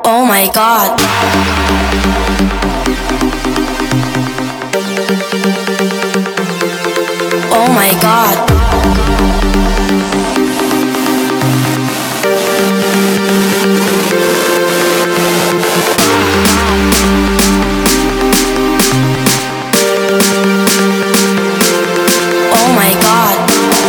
Oh my God. Oh my God. Oh my God.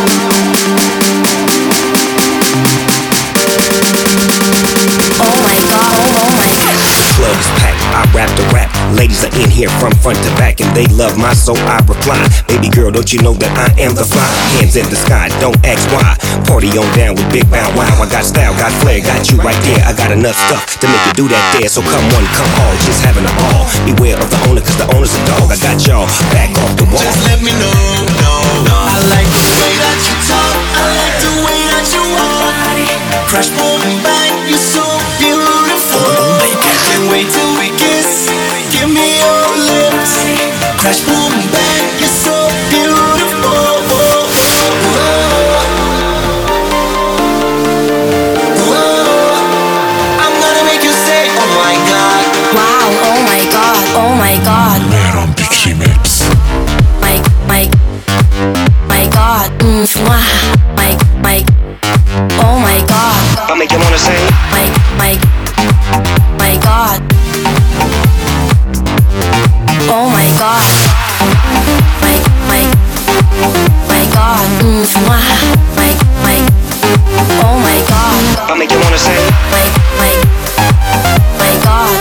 Oh my God. Oh my God. Club is packed, I rap the rap. Ladies are in here from front to back, and they love my soul, I reply. Baby girl, don't you know that I am the fly? Hands in the sky, don't ask why. Party on down with Big Bow Wow. I got style, got flair, got you right there. I got enough stuff to make you do that there. So come one, come all, just having a ball. Beware of the owner, cause the owner's a dog. I got y'all back off the wall. Just let me know, no. I like the way that you talk, I like the way that you walk. Crash, boom, bang, you're so beautiful. Can't wait till we kiss, give me your lips. Crash, boom, bang, you're so beautiful. I'm gonna make you say, oh my God. Wow. Oh my God. Oh my God. Leron Pixie Mix. My God. Mwah. Oh my God. I make you wanna say, My God. Oh my God. My God. Mwah. Oh my God. I make you wanna say, My God.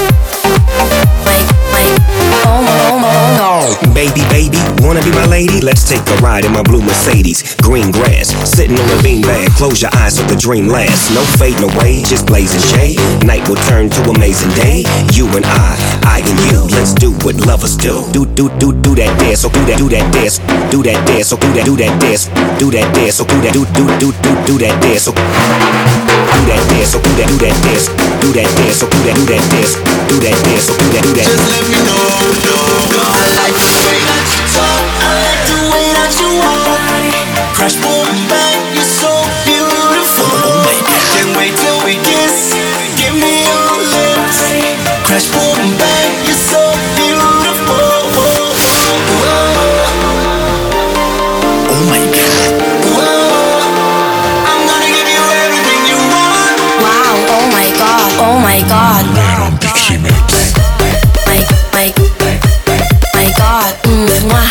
Oh. baby, wanna be my lady? Let's take a ride in my blue Mercedes. Green grass, sitting on a beanbag. Close your eyes so the dream lasts. No fading away, just blazing shade. Night will turn to amazing day. You and I and you. Let's do what lovers do. Do that dance, so do that dance. Do that dance, so do that dance. Do that dance, so do that dance, so do that dance, so do that dance. Do that dance, so do that dance. Do that dance, so do that. Just let me know, no. I like the way that you talk, I like the way that you walk. Crash, boom, bang, you're so beautiful. Can't wait till we kiss, give me your lips. Crash, boom, bang, you're so beautiful. Oh my God. I'm gonna give you everything you want. Wow. Oh my God. Oh my God. Leron Pixie Mix. My God. Mwah.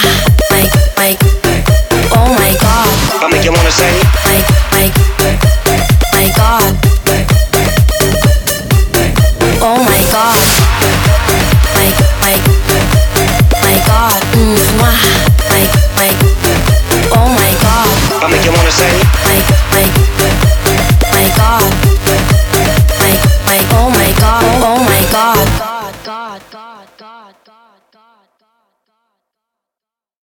Oh my God. I make you wanna say, My God. Oh my God. My God. Mwah. Oh my God. I make you wanna say, My God.